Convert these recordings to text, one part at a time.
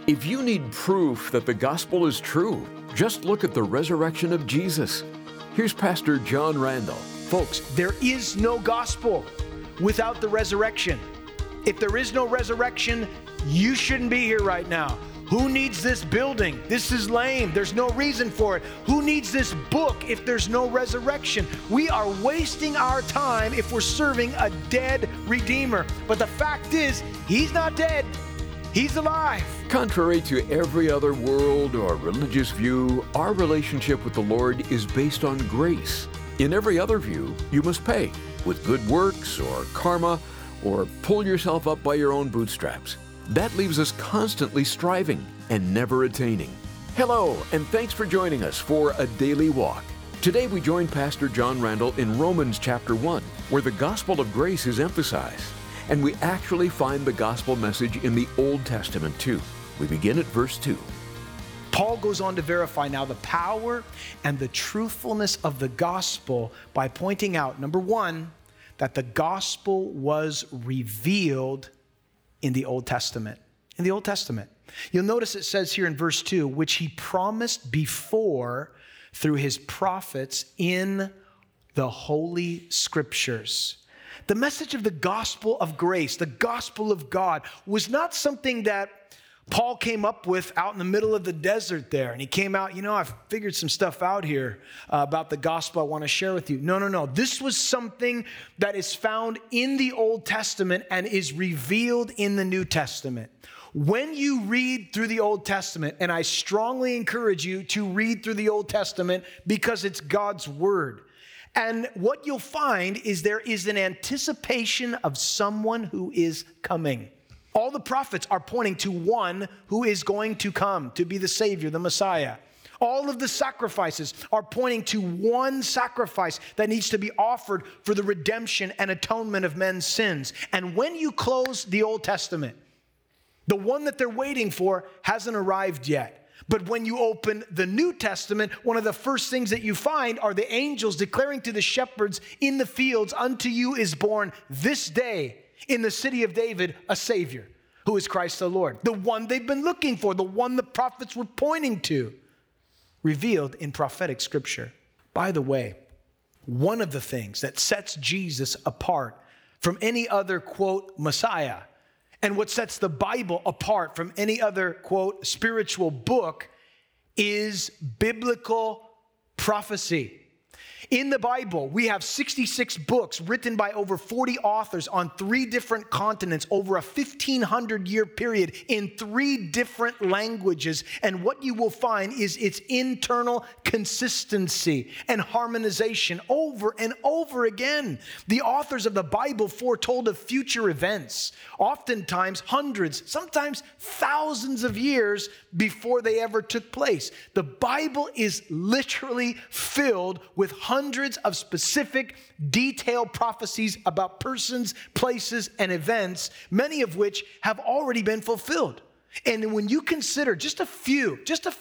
If you need proof that the gospel is true, just look at the resurrection of Jesus. Here's Pastor John Randall. Folks, there is no gospel without the resurrection. If there is no resurrection, you shouldn't be here right now. Who needs this building? This is lame. There's no reason for it. Who needs this book if there's no resurrection? We are wasting our time if we're serving a dead Redeemer. But the fact is, He's not dead. He's alive. Contrary to every other world or religious view, our relationship with the Lord is based on grace. In every other view, you must pay with good works or karma or pull yourself up by your own bootstraps. That leaves us constantly striving and never attaining. Hello, and thanks for joining us for A Daily Walk. Today we join Pastor John Randall in Romans chapter 1, where the gospel of grace is emphasized. And we actually find the gospel message in the Old Testament too. We begin at verse 2. Paul goes on to verify now the power and the truthfulness of the gospel by pointing out, number one, that the gospel was revealed in the Old Testament. In the Old Testament. You'll notice it says here in verse 2, which he promised before through his prophets in the Holy Scriptures. The message of the gospel of grace, the gospel of God, was not something that Paul came up with out in the middle of the desert there. And he came out, I've figured some stuff out here about the gospel I want to share with you. No. This was something that is found in the Old Testament and is revealed in the New Testament. When you read through the Old Testament, and I strongly encourage you to read through the Old Testament because it's God's word. And what you'll find is there is an anticipation of someone who is coming. All the prophets are pointing to one who is going to come to be the Savior, the Messiah. All of the sacrifices are pointing to one sacrifice that needs to be offered for the redemption and atonement of men's sins. And when you close the Old Testament, the one that they're waiting for hasn't arrived yet. But when you open the New Testament, one of the first things that you find are the angels declaring to the shepherds in the fields, unto you is born this day in the city of David a Savior, who is Christ the Lord. The one they've been looking for, the one the prophets were pointing to, revealed in prophetic scripture. By the way, one of the things that sets Jesus apart from any other, quote, Messiah, and what sets the Bible apart from any other, quote, spiritual book is biblical prophecy. In the Bible, we have 66 books written by over 40 authors on 3 different continents over a 1,500-year period in 3 different languages. And what you will find is its internal consistency and harmonization over and over again. The authors of the Bible foretold of future events, oftentimes hundreds, sometimes thousands of years before they ever took place. The Bible is literally filled with hundreds of specific, detailed prophecies about persons, places, and events, many of which have already been fulfilled. And when you consider just a few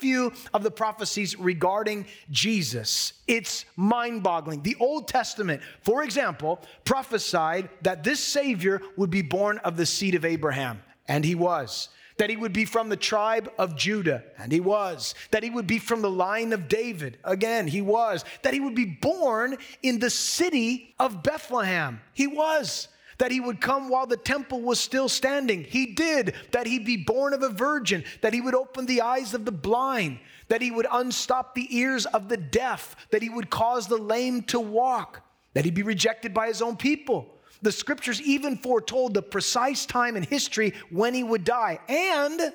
of the prophecies regarding Jesus, it's mind-boggling. The Old Testament, for example, prophesied that this Savior would be born of the seed of Abraham, and he was. That he would be from the tribe of Judah, and he was. That he would be from the line of David, again, he was. That he would be born in the city of Bethlehem, he was. That he would come while the temple was still standing, he did. That he'd be born of a virgin, that he would open the eyes of the blind, that he would unstop the ears of the deaf, that he would cause the lame to walk, that he'd be rejected by his own people. The scriptures even foretold the precise time in history when he would die. And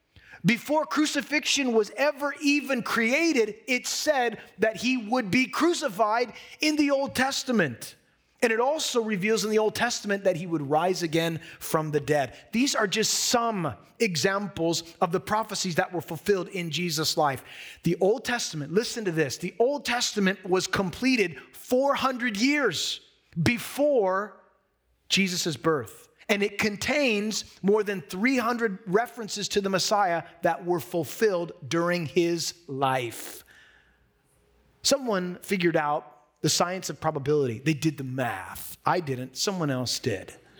before crucifixion was ever even created, it said that he would be crucified in the Old Testament. And it also reveals in the Old Testament that he would rise again from the dead. These are just some examples of the prophecies that were fulfilled in Jesus' life. The Old Testament, listen to this, the Old Testament was completed 400 years before Jesus' birth. And it contains more than 300 references to the Messiah that were fulfilled during his life. Someone figured out the science of probability. They did the math. I didn't. Someone else did.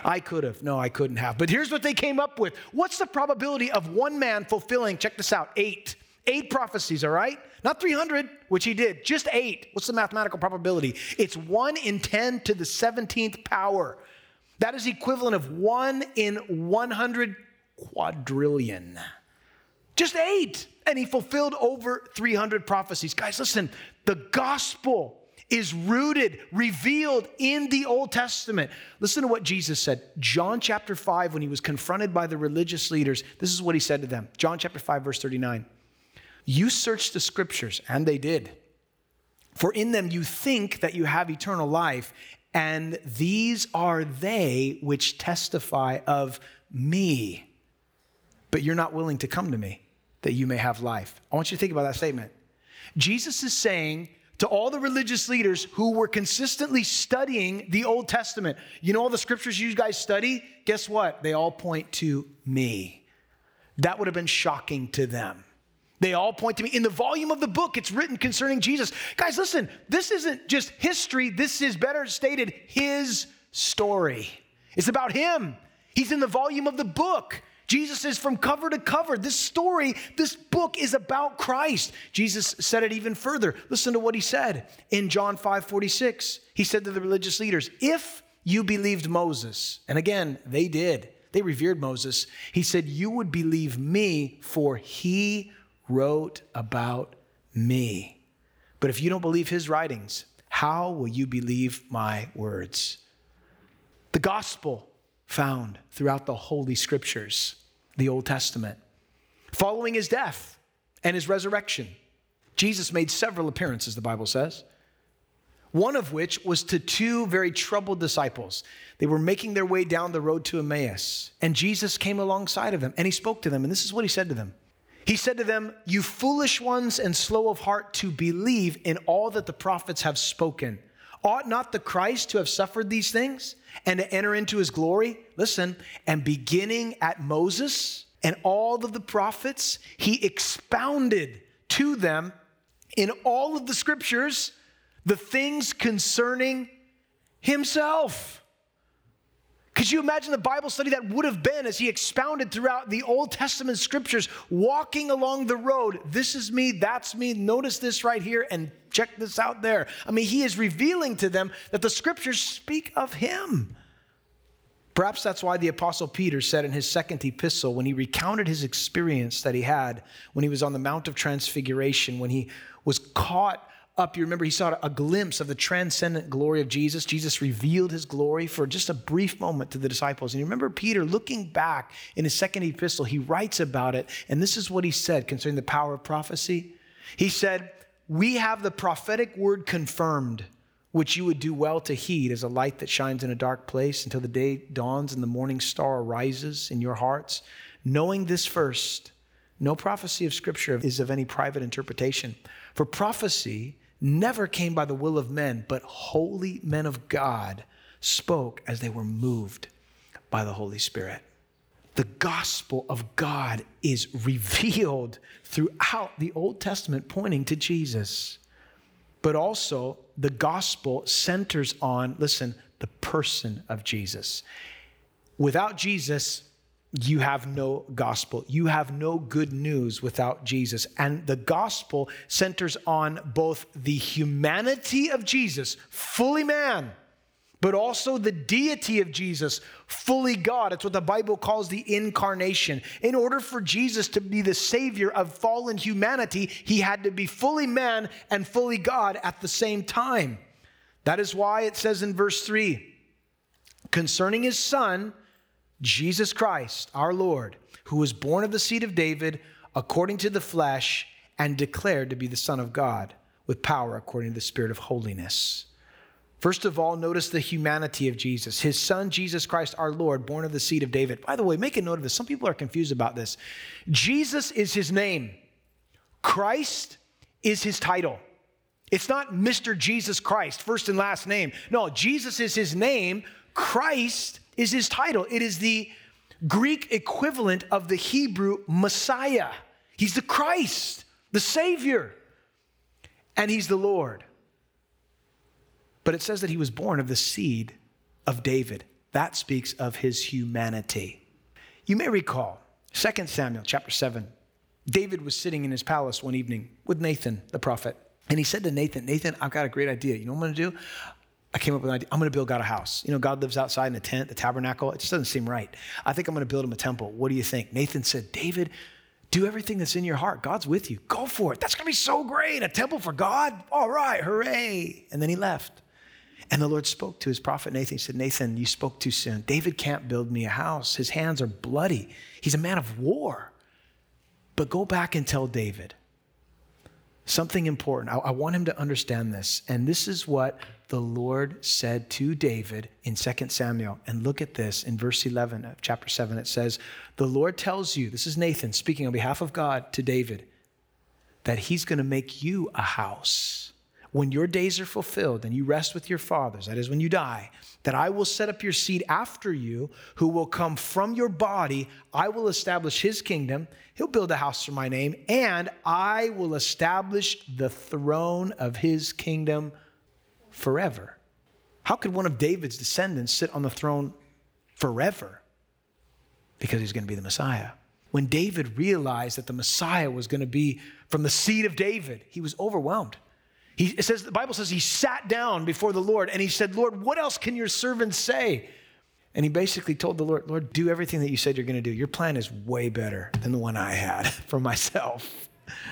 I could have. No, I couldn't have. But here's what they came up with. What's the probability of one man fulfilling, check this out, 8? 8 prophecies, all right? Not 300, which he did, just 8. What's the mathematical probability? It's 1 in 10 to the 17th power. That is equivalent of 1 in 100 quadrillion. Just 8. And he fulfilled over 300 prophecies. Guys, listen, the gospel is rooted, revealed in the Old Testament. Listen to what Jesus said. John chapter 5, when he was confronted by the religious leaders, this is what he said to them. John chapter 5, verse 39. You search the scriptures, and they did. For in them you think that you have eternal life, and these are they which testify of me. But you're not willing to come to me, that you may have life. I want you to think about that statement. Jesus is saying to all the religious leaders who were consistently studying the Old Testament, you know all the scriptures you guys study? Guess what? They all point to me. That would have been shocking to them. They all point to me. In the volume of the book, it's written concerning Jesus. Guys, listen, this isn't just history. This is, better stated, his story. It's about him. He's in the volume of the book. Jesus is from cover to cover. This story, this book is about Christ. Jesus said it even further. Listen to what he said in John 5:46. He said to the religious leaders, if you believed Moses, and again, they did. They revered Moses. He said, you would believe me, for he wrote about me. But if you don't believe his writings, how will you believe my words? The gospel found throughout the Holy Scriptures, the Old Testament. Following his death and his resurrection, Jesus made several appearances, the Bible says. One of which was to 2 very troubled disciples. They were making their way down the road to Emmaus, and Jesus came alongside of them, and he spoke to them, and this is what he said to them. He said to them, you foolish ones and slow of heart to believe in all that the prophets have spoken. Ought not the Christ to have suffered these things and to enter into his glory? Listen, and beginning at Moses and all of the prophets, he expounded to them in all of the scriptures the things concerning himself. Could you imagine the Bible study that would have been as he expounded throughout the Old Testament scriptures, walking along the road? This is me, that's me. Notice this right here and check this out there. I mean, he is revealing to them that the scriptures speak of him. Perhaps that's why the Apostle Peter said in his second epistle, when he recounted his experience that he had when he was on the Mount of Transfiguration, when he was caught up, you remember he saw a glimpse of the transcendent glory of Jesus. Jesus revealed his glory for just a brief moment to the disciples. And you remember Peter looking back in his second epistle, he writes about it. And this is what he said concerning the power of prophecy. He said, we have the prophetic word confirmed, which you would do well to heed as a light that shines in a dark place until the day dawns and the morning star arises in your hearts. Knowing this first, no prophecy of Scripture is of any private interpretation. For prophecy never came by the will of men, but holy men of God spoke as they were moved by the Holy Spirit. The gospel of God is revealed throughout the Old Testament, pointing to Jesus. But also, the gospel centers on, listen, the person of Jesus. Without Jesus, you have no gospel. You have no good news without Jesus. And the gospel centers on both the humanity of Jesus, fully man, but also the deity of Jesus, fully God. It's what the Bible calls the incarnation. In order for Jesus to be the Savior of fallen humanity, he had to be fully man and fully God at the same time. That is why it says in verse 3, concerning his Son, Jesus Christ, our Lord, who was born of the seed of David according to the flesh and declared to be the Son of God with power according to the Spirit of holiness. First of all, notice the humanity of Jesus. His Son, Jesus Christ, our Lord, born of the seed of David. By the way, make a note of this. Some people are confused about this. Jesus is his name. Christ is his title. It's not Mr. Jesus Christ, first and last name. No, Jesus is his name. Christ is his title. It is the Greek equivalent of the Hebrew Messiah. He's the Christ, the Savior, and he's the Lord. But it says that he was born of the seed of David. That speaks of his humanity. You may recall 2 Samuel chapter 7. David was sitting in his palace one evening with Nathan, the prophet. And he said to Nathan, Nathan, I've got a great idea. You know what I'm going to do? I came up with an idea. I'm going to build God a house. You know, God lives outside in a tent, the tabernacle. It just doesn't seem right. I think I'm going to build him a temple. What do you think? Nathan said, David, do everything that's in your heart. God's with you. Go for it. That's going to be so great. A temple for God? All right, hooray. And then he left. And the Lord spoke to his prophet Nathan. He said, Nathan, you spoke too soon. David can't build me a house. His hands are bloody. He's a man of war. But go back and tell David something important. I want him to understand this. And this is what the Lord said to David in 2 Samuel. And look at this in verse 11 of chapter 7. It says, the Lord tells you, this is Nathan speaking on behalf of God to David, that he's going to make you a house. When your days are fulfilled and you rest with your fathers, that is when you die, that I will set up your seed after you who will come from your body. I will establish his kingdom. He'll build a house for my name, and I will establish the throne of his kingdom forever. How could one of David's descendants sit on the throne forever? Because he's going to be the Messiah. When David realized that the Messiah was going to be from the seed of David, he was overwhelmed. The Bible says he sat down before the Lord and he said, Lord, what else can your servant say? And he basically told the Lord, Lord, do everything that you said you're going to do. Your plan is way better than the one I had for myself.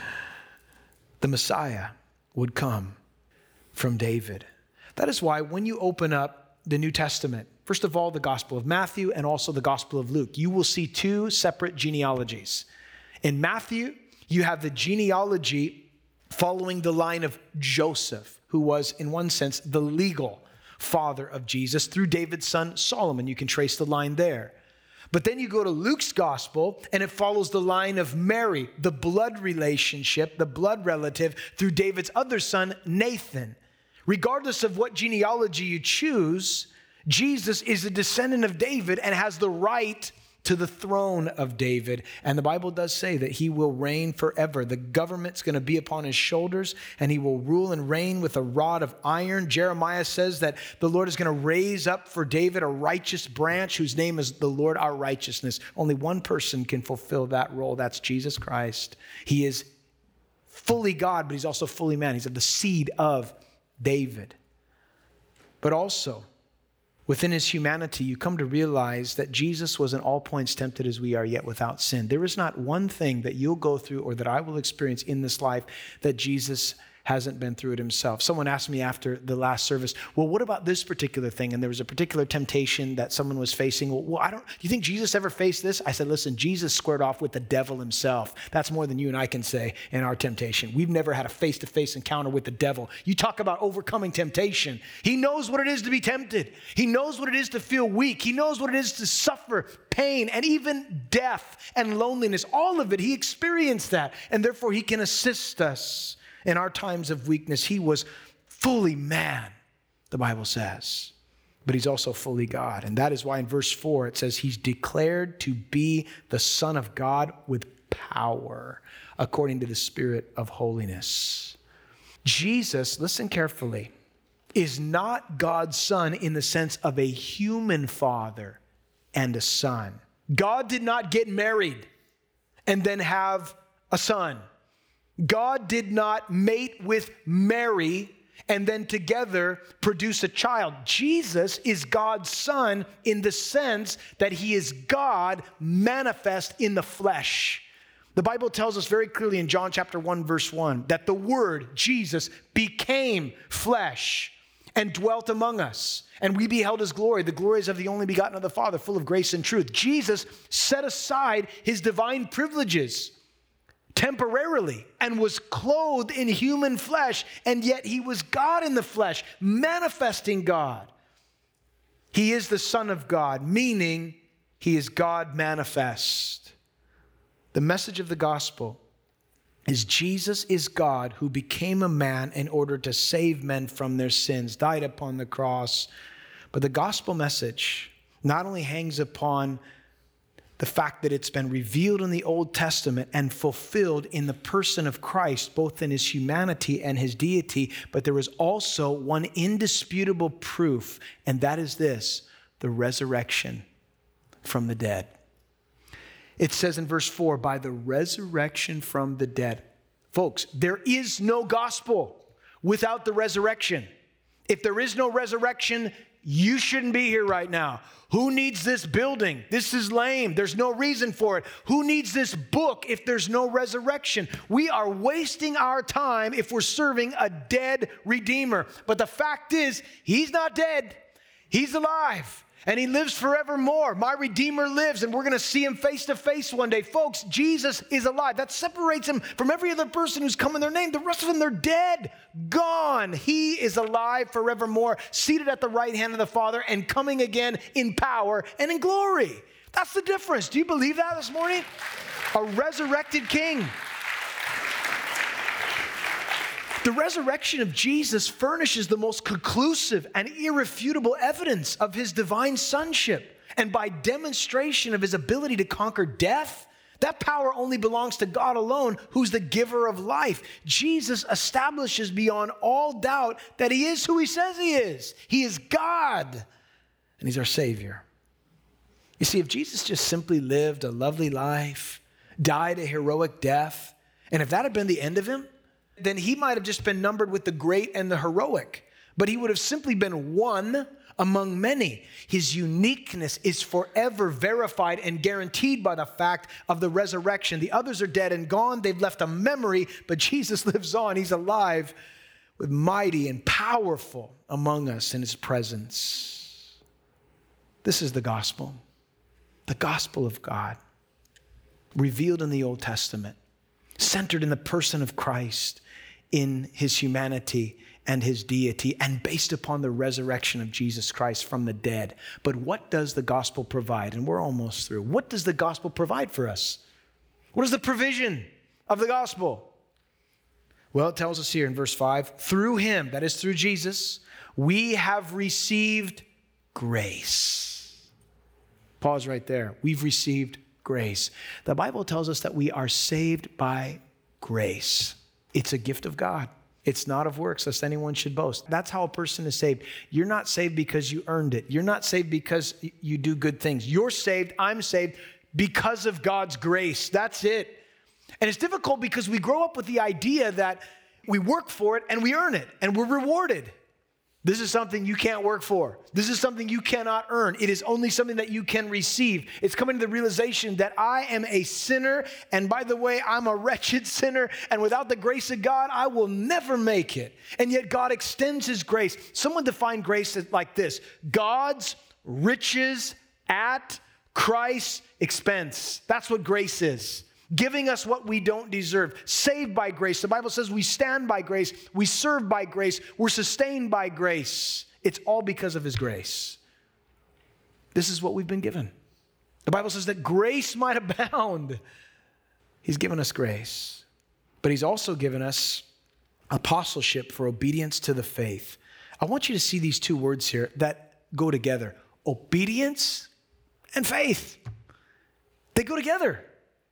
The Messiah would come from David. That is why when you open up the New Testament, first of all, the Gospel of Matthew and also the Gospel of Luke, you will see two separate genealogies. In Matthew, you have the genealogy following the line of Joseph, who was, in one sense, the legal father of Jesus through David's son Solomon. You can trace the line there. But then you go to Luke's gospel, and it follows the line of Mary, the blood relationship, the blood relative, through David's other son, Nathan. Regardless of what genealogy you choose, Jesus is a descendant of David and has the right to the throne of David. And the Bible does say that he will reign forever. The government's going to be upon his shoulders, and he will rule and reign with a rod of iron. Jeremiah says that the Lord is going to raise up for David a righteous branch whose name is the Lord our righteousness. Only one person can fulfill that role. That's Jesus Christ. He is fully God, but he's also fully man. He's of the seed of David. But also, within his humanity, you come to realize that Jesus was in all points tempted as we are, yet without sin. There is not one thing that you'll go through or that I will experience in this life that Jesus hasn't been through it himself. Someone asked me after the last service, well, what about this particular thing? And there was a particular temptation that someone was facing. Well, do you think Jesus ever faced this? I said, listen, Jesus squared off with the devil himself. That's more than you and I can say in our temptation. We've never had a face-to-face encounter with the devil. You talk about overcoming temptation. He knows what it is to be tempted. He knows what it is to feel weak. He knows what it is to suffer pain and even death and loneliness. All of it, he experienced that. And therefore, he can assist us in our times of weakness. He was fully man, the Bible says, but he's also fully God. And that is why in verse 4, it says he's declared to be the Son of God with power, according to the Spirit of holiness. Jesus, listen carefully, is not God's son in the sense of a human father and a son. God did not get married and then have a son. God did not mate with Mary and then together produce a child. Jesus is God's son in the sense that he is God manifest in the flesh. The Bible tells us very clearly in John chapter 1, verse 1, that the Word, Jesus, became flesh and dwelt among us. And we beheld his glory, the glories of the only begotten of the Father, full of grace and truth. Jesus set aside his divine privileges temporarily and was clothed in human flesh, and yet he was God in the flesh, manifesting God. He is the Son of God, meaning he is God manifest. The message of the gospel is Jesus is God who became a man in order to save men from their sins, died upon the cross. But the gospel message not only hangs upon the fact that it's been revealed in the Old Testament and fulfilled in the person of Christ, both in his humanity and his deity, but there is also one indisputable proof, and that is this: the resurrection from the dead. It says in verse 4, by the resurrection from the dead. Folks, there is no gospel without the resurrection. If there is no resurrection, you shouldn't be here right now. Who needs this building? This is lame. There's no reason for it. Who needs this book if there's no resurrection? We are wasting our time if we're serving a dead Redeemer. But the fact is, he's not dead. He's alive. And he lives forevermore. My Redeemer lives, and we're going to see him face to face one day. Folks, Jesus is alive. That separates him from every other person who's come in their name. The rest of them, they're dead, gone. He is alive forevermore, seated at the right hand of the Father, and coming again in power and in glory. That's the difference. Do you believe that this morning? A resurrected king. The resurrection of Jesus furnishes the most conclusive and irrefutable evidence of his divine sonship. And by demonstration of his ability to conquer death, that power only belongs to God alone, who's the giver of life. Jesus establishes beyond all doubt that he is who he says he is. He is God, and he's our Savior. You see, if Jesus just simply lived a lovely life, died a heroic death, and if that had been the end of him, then he might have just been numbered with the great and the heroic. But he would have simply been one among many. His uniqueness is forever verified and guaranteed by the fact of the resurrection. The others are dead and gone. They've left a memory, but Jesus lives on. He's alive, with mighty and powerful among us in his presence. This is the gospel of God, revealed in the Old Testament, centered in the person of Christ, in his humanity and his deity, and based upon the resurrection of Jesus Christ from the dead. But what does the gospel provide? And we're almost through. What does the gospel provide for us? What is the provision of the gospel? Well, it tells us here in verse 5, through him, that is through Jesus, we have received grace. Pause right there. We've received grace. The Bible tells us that we are saved by grace. It's a gift of God. It's not of works, lest anyone should boast. That's how a person is saved. You're not saved because you earned it. You're not saved because you do good things. You're saved, I'm saved, because of God's grace. That's it. And it's difficult because we grow up with the idea that we work for it and we earn it and we're rewarded. This is something you can't work for. This is something you cannot earn. It is only something that you can receive. It's coming to the realization that I am a sinner, and by the way, I'm a wretched sinner, and without the grace of God, I will never make it. And yet God extends his grace. Someone defined grace like this: God's riches at Christ's expense. That's what grace is. Giving us what we don't deserve. Saved by grace. The Bible says we stand by grace. We serve by grace. We're sustained by grace. It's all because of his grace. This is what we've been given. The Bible says that grace might abound. He's given us grace. But he's also given us apostleship for obedience to the faith. I want you to see these two words here that go together. Obedience and faith. They go together.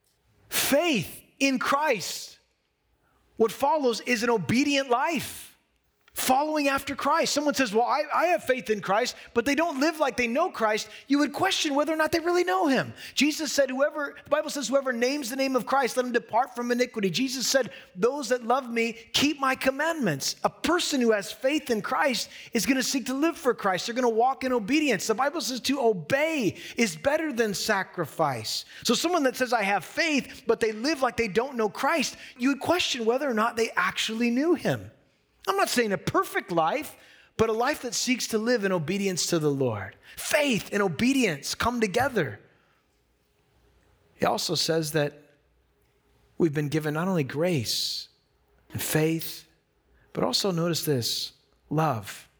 Faith in Christ. What follows is an obedient life, following after Christ. Someone says, well, I have faith in Christ, but they don't live like they know Christ. You would question whether or not they really know him. Jesus said, the Bible says, whoever names the name of Christ, let him depart from iniquity. Jesus said, those that love me, keep my commandments. A person who has faith in Christ is going to seek to live for Christ. They're going to walk in obedience. The Bible says to obey is better than sacrifice. So someone that says, I have faith, but they live like they don't know Christ, you would question whether or not they actually knew him. I'm not saying a perfect life, but a life that seeks to live in obedience to the Lord. Faith and obedience come together. He also says that we've been given not only grace and faith, but also, notice this, love.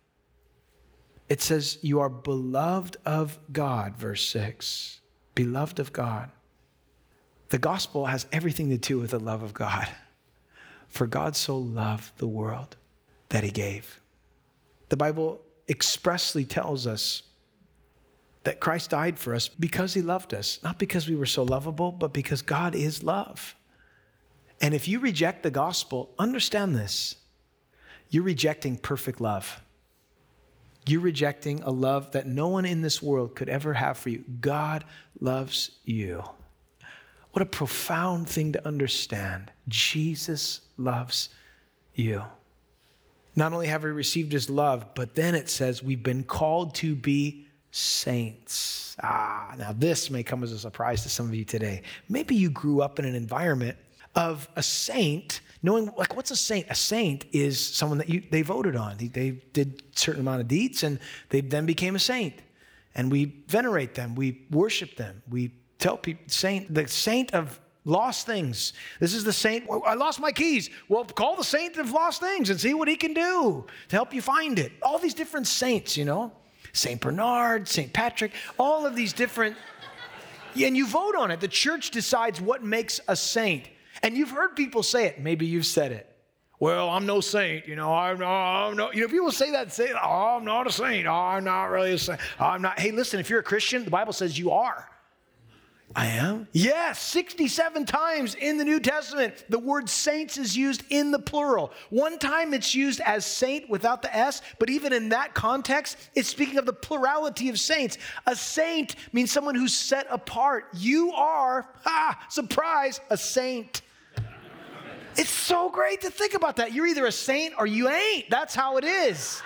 It says you are beloved of God, verse 6. Beloved of God. The gospel has everything to do with the love of God. For God so loved the world that he gave. The Bible expressly tells us that Christ died for us because he loved us, not because we were so lovable, but because God is love. And if you reject the gospel, understand this: you're rejecting perfect love. You're rejecting a love that no one in this world could ever have for you. God loves you. What a profound thing to understand. Jesus loves you. Not only have we received his love, but then it says we've been called to be saints. Now this may come as a surprise to some of you today. Maybe you grew up in an environment of a saint, knowing, like, what's a saint? A saint is someone that they voted on. They did a certain amount of deeds, and they then became a saint. And we venerate them. We worship them. We tell people, the saint of lost things. This is the saint. Well, I lost my keys. Well, call the saint of lost things and see what he can do to help you find it. All these different saints, you know. St. Bernard, St. Patrick, all of these different, and you vote on it. The church decides what makes a saint. And you've heard people say it. Maybe you've said it. Well, I'm no saint, you know. I'm no. You know, people say that. Say, "Oh, I'm not a saint. Oh, I'm not really a saint. I'm not." Hey, listen. If you're a Christian, the Bible says you are. I am? Yes, 67 times in the New Testament, the word saints is used in the plural. One time it's used as saint without the S, but even in that context, it's speaking of the plurality of saints. A saint means someone who's set apart. You are, surprise, a saint. It's so great to think about that. You're either a saint or you ain't. That's how it is.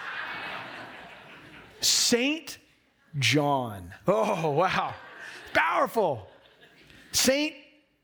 Saint John. Oh, wow. Powerful. Saint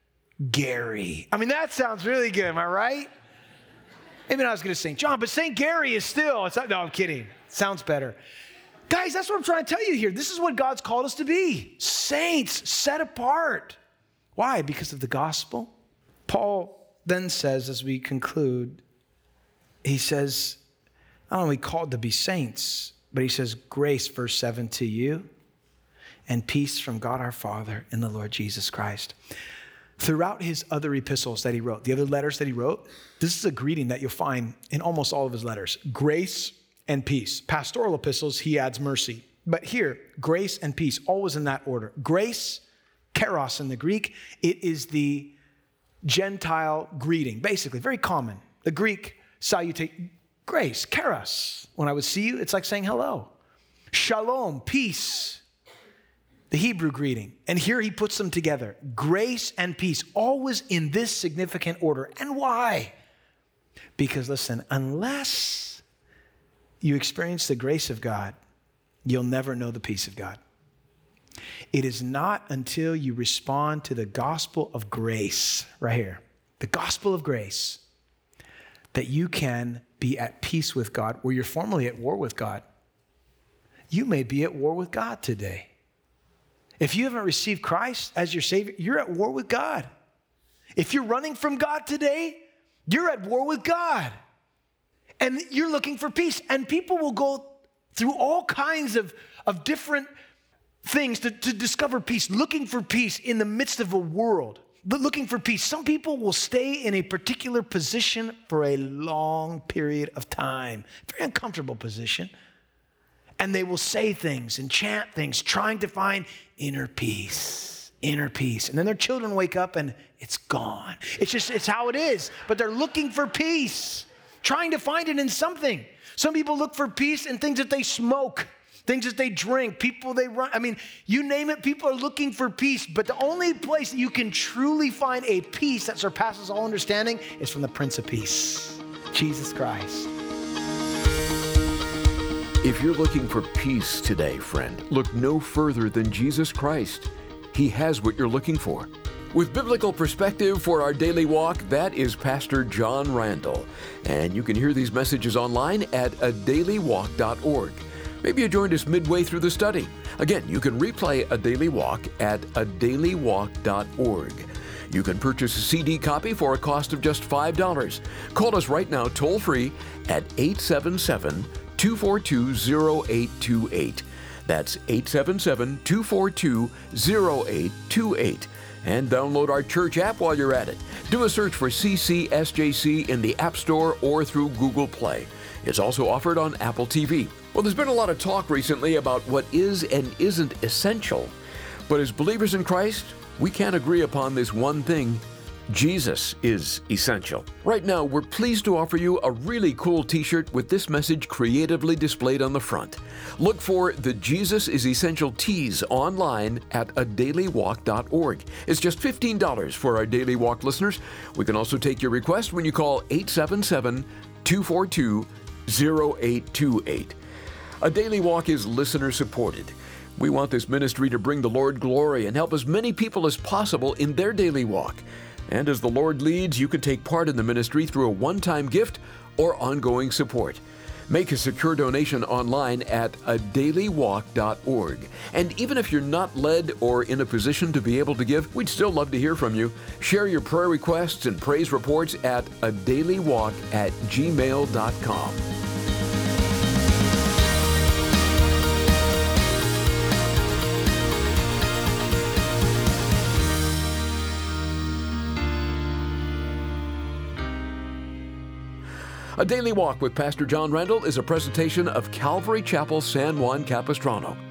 Gary. I mean, that sounds really good. Am I right? Maybe not as good as Saint John, but Saint Gary is still. No, I'm kidding. Sounds better. Guys, that's what I'm trying to tell you here. This is what God's called us to be. Saints, set apart. Why? Because of the gospel. Paul then says, as we conclude, he says, not only called to be saints, but he says, grace, verse 7, to you, and peace from God our Father and the Lord Jesus Christ. Throughout his other epistles that he wrote, the other letters that he wrote, this is a greeting that you'll find in almost all of his letters. Grace and peace. Pastoral epistles, he adds mercy. But here, grace and peace, always in that order. Grace, charos in the Greek, it is the Gentile greeting, basically, very common. The Greek salutation, grace, charos. When I would see you, it's like saying hello. Shalom, peace. The Hebrew greeting. And here he puts them together. Grace and peace, always in this significant order. And why? Because listen, unless you experience the grace of God, you'll never know the peace of God. It is not until you respond to the gospel of grace, right here, the gospel of grace, that you can be at peace with God, where you're formerly at war with God. You may be at war with God today. If you haven't received Christ as your Savior, you're at war with God. If you're running from God today, you're at war with God. And you're looking for peace. And people will go through all kinds of different things to discover peace, looking for peace in the midst of a world. Looking for peace. Some people will stay in a particular position for a long period of time. Very uncomfortable position. And they will say things and chant things, trying to find inner peace, inner peace. And then their children wake up and it's gone. It's how it is. But they're looking for peace, trying to find it in something. Some people look for peace in things that they smoke, things that they drink, people they run. I mean, you name it, people are looking for peace. But the only place that you can truly find a peace that surpasses all understanding is from the Prince of Peace, Jesus Christ. If you're looking for peace today, friend, look no further than Jesus Christ. He has what you're looking for. With biblical perspective for our daily walk, that is Pastor John Randall. And you can hear these messages online at adailywalk.org. Maybe you joined us midway through the study. Again, you can replay A Daily Walk at adailywalk.org. You can purchase a CD copy for a cost of just $5. Call us right now toll-free at 877-242-0828. That's 877-242-0828. And download our church app while you're at it. Do a search for CCSJC in the App Store or through Google Play. It's also offered on Apple TV. Well, there's been a lot of talk recently about what is and isn't essential. But as believers in Christ, we can't agree upon this one thing. Jesus is essential. Right now, we're pleased to offer you a really cool t-shirt with this message creatively displayed on the front. Look for the Jesus is Essential tees online at adailywalk.org. It's just $15 for our Daily Walk listeners. We can also take your request when you call 877-242-0828. A Daily Walk is listener supported. We want this ministry to bring the Lord glory and help as many people as possible in their daily walk. And as the Lord leads, you can take part in the ministry through a one-time gift or ongoing support. Make a secure donation online at adailywalk.org. And even if you're not led or in a position to be able to give, we'd still love to hear from you. Share your prayer requests and praise reports at adailywalk@gmail.com. A Daily Walk with Pastor John Randall is a presentation of Calvary Chapel, San Juan Capistrano.